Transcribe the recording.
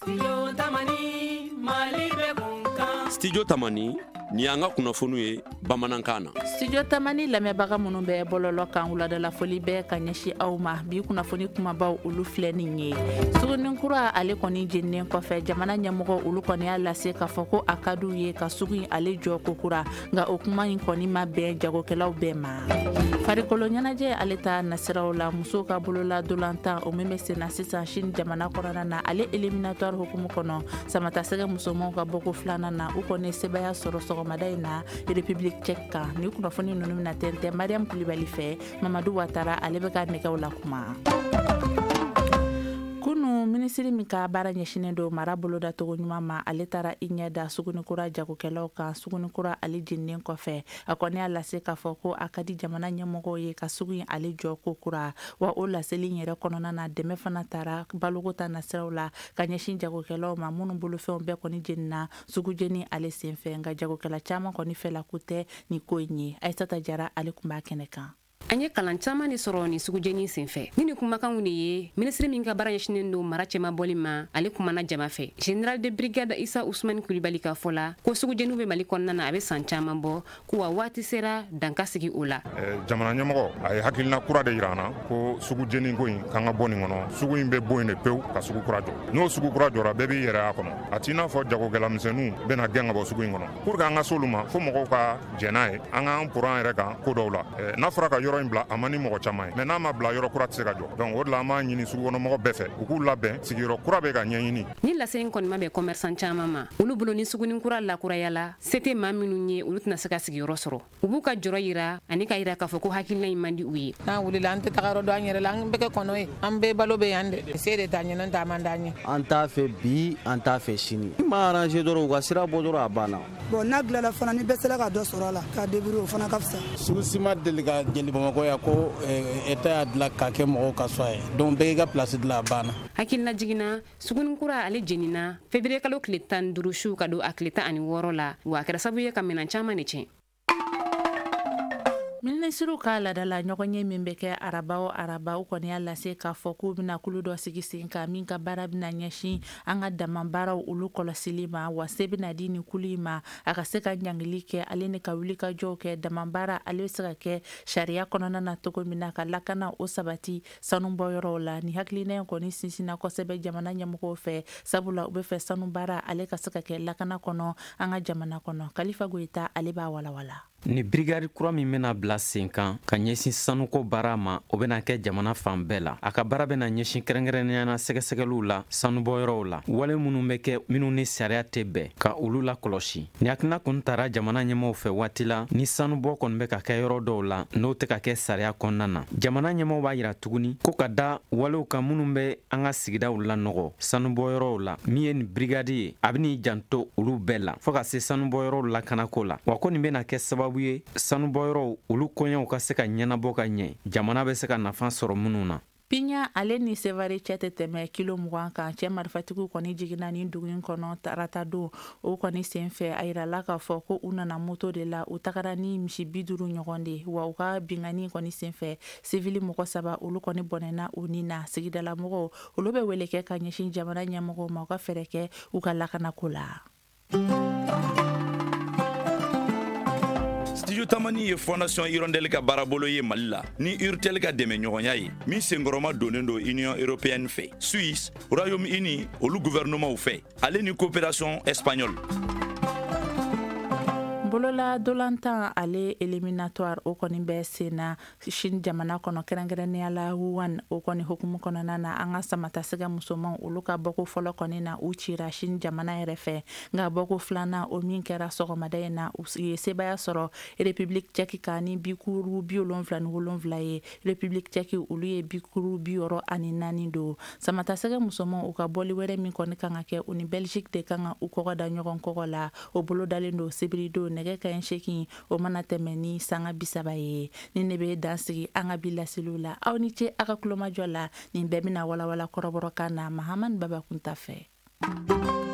Studio Tamani ni an ka kunnafoniw ye bamanankan na. Studio Tamani lamɛnbaga minnu bɛ bɔlɔlɔ kan wuladala foli bɛ ka ɲɛsin aw ma bi kunnafoni kumabaw olu filɛ nin ye. Sugunikura ale kɔni jeninen kɔfɛ jamana ɲɛmɔgɔ olu kɔni y'a lase k'a fɔ ko a ka d'u ye ka sugu in ale jɔ kokura nka o kuma in kɔni ma bɛn jagokɛlaw bɛɛ ma. Farikolo ɲɛnajɛ ale ta nasiraw la musow ka bolola dolantan o min bɛ senna sisan Chine jamana kɔnɔna na ale éliminatoire hukumu kɔnɔ samatasɛgɛ musomanw ka bɔko filanan na u kɔni sebaya sɔrɔ sɔgɔmada in na République tchèque kan ni kunnafoni ninnu bɛna tɛntɛn Mariam Kulibali fɛ Mamadou Ouattara ale bɛ ka nɛgɛw la kuma. Kunu minisiri min ka baara ɲɛsinen don mara boloda togo ɲuman ma ale taara i ɲɛ da sugunikura jagokɛlaw kan sugunikura ale jeninen kɔfɛ a kɔni y'a lase k'a fɔ ko a ka di jamana ɲɛmɔgɔw ye ka sugu in ale jɔ kokura wa o laseli yɛrɛ kɔnɔna na dɛmɛ fana taara baloko ta nasiraw la ka ɲɛsin jagokɛlaw ma minnu bolofɛnw bɛɛ kɔni jenina sugu jeni ale senfɛ nka jagokɛla caman kɔni fɛla ko tɛ ni ko in ye Aissata Jara ale kun b'a kɛnɛ kan. An ye kalan caman de sɔrɔ ni sugujeni senfɛ ni kumakanw de ye minisiri min ka baara ɲɛsinen don mara cɛma bɔli ma ale kumana jama fɛ Général de brigade Issa Ousmane Kulibali ka fɔ la ko sugujeniw bɛ Mali kɔnɔna na a bɛ san caman bɔ ko wa waati sera danka sigi o la. Jamana ɲɛmɔgɔ a ye hakilina kura de yira an na ko sugujeni ko in kan ka bɔ nin kɔnɔ sugu in bɛ bɔ yen de pewu ka sugu kura jɔ n'o sugu kura jɔra bɛɛ b'i yɛrɛ a kɔnɔ a t'i n'a fɔ jagokɛlamisɛnninw bɛna gɛn ka bɔ sugu in kɔnɔ pour que an ka s'olu ma fo mɔgɔw ka jɛn n'a ye an k'an poro an yɛrɛ kan ko dɔw la n'a fɔra ka yɔrɔ in bila a man ni mɔgɔ caman ye mais n'a ma bila yɔrɔ kura tɛ se ka jɔ donc o de la an b'a ɲini sugukɔnɔmɔgɔ bɛɛ fɛ u k'u labɛn sigiyɔrɔ kura bɛ ka ɲɛɲini. Ni lase in kɔni ma bɛn commerçant caman ma olu bolo ni sugunikura lakurayala se tɛ maa minnu ye olu tɛna se ka sigiyɔrɔ sɔrɔ u b'u ka jɔrɔ yira ani ka yira k'a fɔ ko hakilina in man di u ye. N'a wulila an tɛ taga yɔrɔ dɔn an yɛrɛ la an bɛɛ kɛ kɔnɔ ye an bɛɛ balo bɛ yan de se de t'a ɲɛ n'o tɛ a man d'an ye. An t'a fɛ bi an t'a fɛ sini ni ma arranger dɔrɔn u ka sira bɔ dɔrɔn a banna. Bon n'a dilanna fana ni bɛɛ sera ka dɔ sɔrɔ a la k'a débrouiller o fana ka fisa. Sugu si ma deli ka jeli Bamakɔ yan ko État y'a dilan k'a kɛ mɔgɔw ka so ye donc bɛɛ k'i ka place dilan a banna. Hakilina jiginna sugunikura ale jenina février kalo tile 15 su ka don a tile 16 la wa a kɛra sababu ye ka minɛn caman de tiɲɛ. Minisiriw ka ladala ɲɔgɔn ye min bɛ kɛ araba o araba u kɔni y'a lase k'a fɔ k'u bɛna kulu dɔ sigi sen kan min ka baara bɛna ɲɛsin an ka dama baaraw olu kɔlɔsili ma wa se bɛna di ni kulu in ma a ka se ka ɲangili kɛ ale ni ka wuli ka jɔw kɛ dama baara ale bɛ se ka kɛ sariya kɔnɔna na cogo min na ka lakana o sabati sanubɔyɔrɔw la ni hakilina in kɔni sinsinna kosɛbɛ jamana ɲɛmɔgɔw fɛ sabula u bɛ fɛ sanu baara ale ka se ka kɛ lakana kɔnɔ an ka jamana kɔnɔ Kalifa Goyita ale b'a walawala. Ni brigade kura min bɛna bila sen kan ka ɲɛsin sanuko baara ma o bɛna kɛ jamana fan bɛɛ la a ka baara bɛna ɲɛsin kɛrɛnkɛrɛnnenya na sɛgɛsɛgɛliw la sanubɔyɔrɔw la wale minnu bɛ kɛ minnu ni sariya tɛ bɛn ka olu la kɔlɔsi ni hakilina kɔni taara jamana ɲɛmɔgɔw fɛ waati la ni sanubɔ kɔni bɛ ka kɛ yɔrɔ dɔw la n'o tɛ ka kɛ sariya kɔnɔna na jamana ɲɛmɔgɔw b'a yira tuguni ko ka da walew kan minnu bɛ an ka sigidaw lanɔgɔ sanubɔyɔrɔw la min ye ni brigade ye a bɛn'i janto olu bɛɛ la fo ka se sanubɔyɔrɔw lakanako la wa ko nin bɛna kɛ sababu ye sanubɔyɔrɔw olu kɔɲɛw ka se ka ɲɛnabɔ ka ɲɛ jamana bɛ se ka nafa sɔrɔ minnu na. Piɲa ale ni Sevare cɛ tɛ tɛmɛ kilo 20 kan cɛ marifatigiw kɔni jiginna ni dugu in kɔnɔ tarata don o kɔni senfɛ a yirala k'a fɔ ko u nana moto de la u tagara ni misi 50 ɲɔgɔn de wa u ka bingani kɔni senfɛ sivili mɔgɔ 3 olu kɔni bɔnɛna u ni na sigidala mɔgɔw olu bɛ wele kɛ ka ɲɛsin jamana ɲɛmɔgɔw ma u ka fɛɛrɛ kɛ u ka lakanako la. Studio Tamani ye Fondation Hirondelle ka baarabolo ye Mali la ni Urtel ka dɛmɛ ɲɔgɔnya ye min senkɔrɔma donnen don Union Européenne fɛ Suisse Royaume-Uni olu gouvernement fɛ ale ni coopération espagnole. bolola dolantan ale éliminatoire o kɔni bɛ senna Chine jamana kɔnɔ kɛrɛnkɛrɛnnenya la Wuhan o kɔni hukumu kɔnɔna na an ka samatasɛgɛ musomanw olu ka bɔko fɔlɔ kɔni na u cira Chine jamana yɛrɛ fɛ nka bɔko filanan o min kɛra sɔgɔmada in na u ye sebaya sɔrɔ République tchèque kan ni 77 ye République tchèque olu ye 64 do samatasɛgɛ musomanw u ka bɔli wɛrɛ min kɔni kan ka kɛ u ni Belgique de kan ka u kɔgɔ da ɲɔgɔn kɔgɔ la o bolo dalen do sibirido nɛgɛ kaɲɛ 8 o mana tɛmɛ ni sanga 30 ye ni ne bɛ dansigi an ka bi laseliw la aw ni ce a ka kulomajɔ la nin bɛɛ bɛna walawala kɔrɔbɔrɔ kan na Mahamani Baba Kunta fɛ.